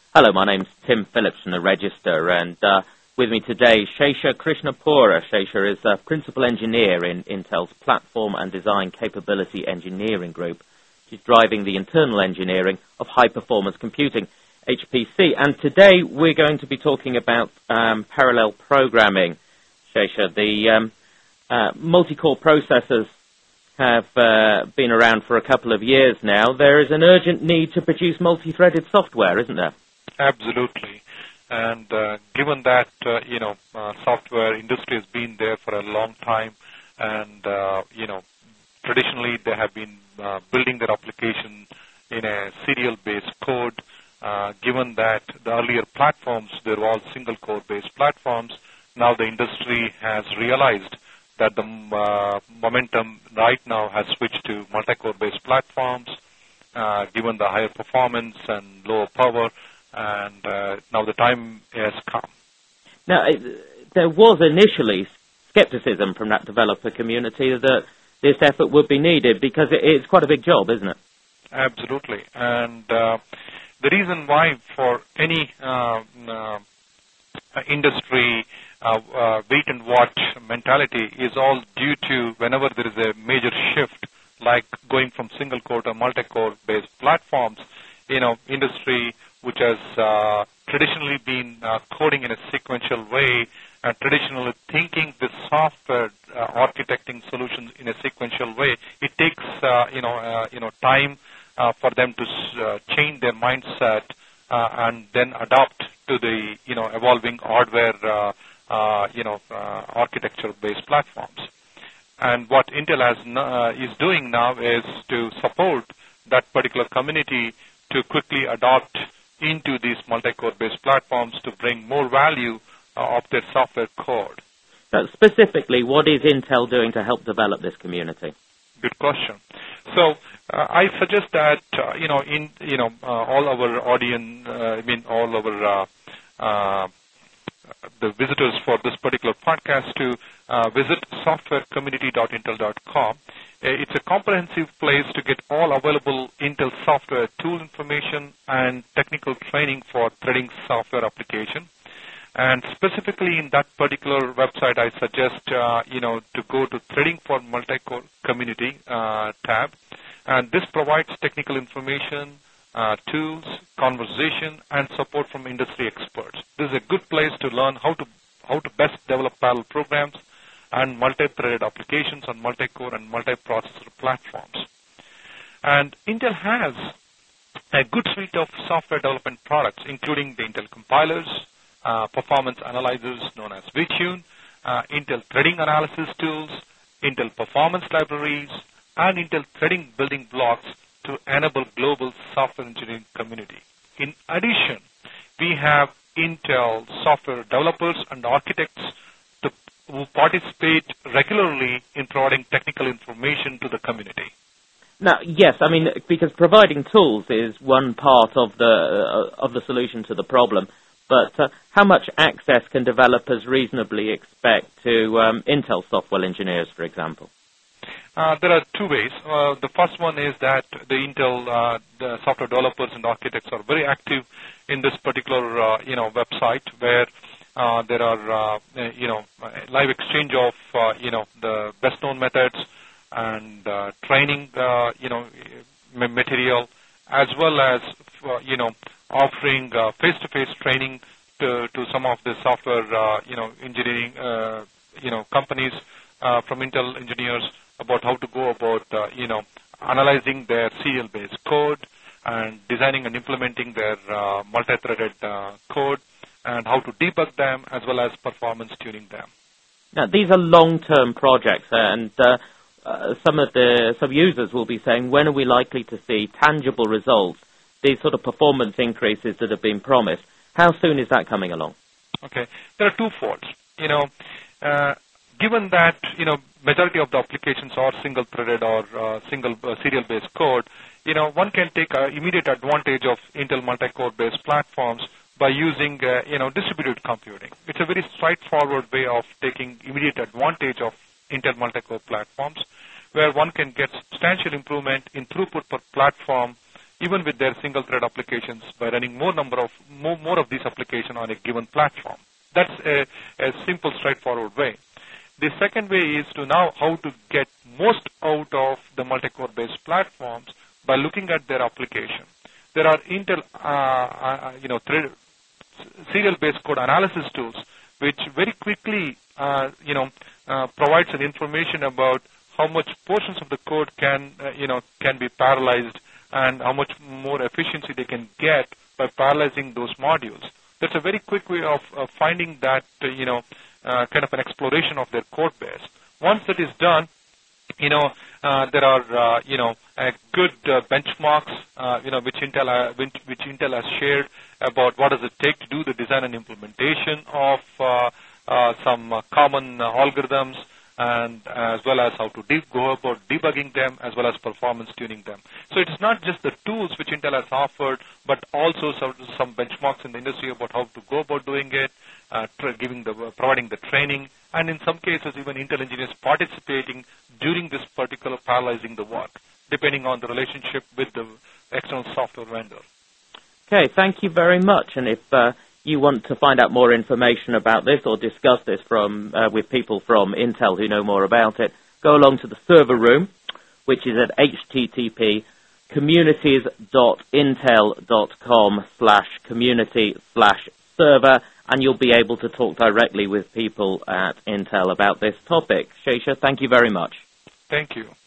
Hello, my name's Tim Phillips from the Register, and with me today, Shesha Krishnapura. Shesha is a Principal Engineer in Intel's Platform and Design Capability Engineering Group. She's driving the internal engineering of high-performance computing, HPC. And today we're going to be talking about parallel programming. Shesha, the multi-core processors have been around for a couple of years now. There is an urgent need to produce multi-threaded software, isn't there? Absolutely. And given that, software industry has been there for a long time, and, traditionally they have been building their application in a serial-based code. Given that the earlier platforms, they were all single-core-based platforms, now the industry has realized that the momentum right now has switched to multi-core-based platforms, given the higher performance and lower power. And now the time has come. Now, there was initially skepticism from that developer community that this effort would be needed because it's quite a big job, isn't it? Absolutely. And the reason why for any industry wait-and-watch mentality is all due to whenever there is a major shift, like going from single-core to multi-core-based platforms, industry which has traditionally been coding in a sequential way and traditionally thinking the software architecting solutions in a sequential way, it takes time for them to change their mindset and then adapt to the evolving hardware architecture-based platforms. And what Intel is doing now is to support that particular community to quickly adopt into these multi-core-based platforms to bring more value of their software code. Specifically, what is Intel doing to help develop this community? Good question. So I suggest that all our audience, all our the visitors for this particular podcast to visit softwarecommunity.intel.com. It's a comprehensive place to get all available Intel software tool information and technical training for threading software application. And specifically in that particular website, I suggest to go to Threading for Multi-Core Community tab. And this provides technical information, tools, conversation, and support from industry experts. This is a good place to learn how to best develop parallel programs and multi-threaded applications on multi-core and multi-processor platforms. And Intel has a good suite of software development products, including the Intel compilers, performance analyzers known as vTune, Intel threading analysis tools, Intel performance libraries, and Intel threading building blocks to enable global software engineering community. In addition, we have Intel software developers and architects who participate regularly in providing technical information to the community. Now, yes, I mean, because providing tools is one part of the solution to the problem, but how much access can developers reasonably expect to Intel software engineers, for example? There are two ways. The first one is that the Intel the software developers and architects are very active in this particular website where there are live exchange of the best known methods and training material, as well as offering face-to-face training to some of the software engineering companies from Intel engineers about how to go about analyzing their serial-based code and designing and implementing their multi-threaded code, and how to debug them as well as performance tuning them. Now, these are long-term projects, and some users will be saying, when are we likely to see tangible results, these sort of performance increases that have been promised? How soon is that coming along? Okay, there are two faults. Given that majority of the applications are single-threaded or single serial-based code, one can take immediate advantage of Intel multi-core-based platforms by using distributed computing. It's a very straightforward way of taking immediate advantage of Intel multi-core platforms, where one can get substantial improvement in throughput per platform even with their single-thread applications, by running more of these applications on a given platform. That's a simple, straightforward way. The second way is to now how to get most out of the multi-core based platforms by looking at their application. There are Intel, serial-based code analysis tools, which very quickly, provides an information about how much portions of the code can be parallelized and how much more efficiency they can get by parallelizing those modules. That's a very quick way of finding that, kind of an exploration of their code base. Once that is done, there are, good benchmarks, which Intel has shared about what does it take to do the design and implementation of some common algorithms, and as well as how to go about debugging them, as well as performance tuning them. So it's not just the tools which Intel has offered, but also some benchmarks in the industry about how to go about doing it, providing the training, and in some cases even Intel engineers participating during this particular parallelizing the work, depending on the relationship with the external software vendor. Okay, thank you very much. And if you want to find out more information about this or discuss this with people from Intel who know more about it, go along to the server room, which is at http:/communities.intel.com/community/server, and you'll be able to talk directly with people at Intel about this topic. Shesha, thank you very much. Thank you.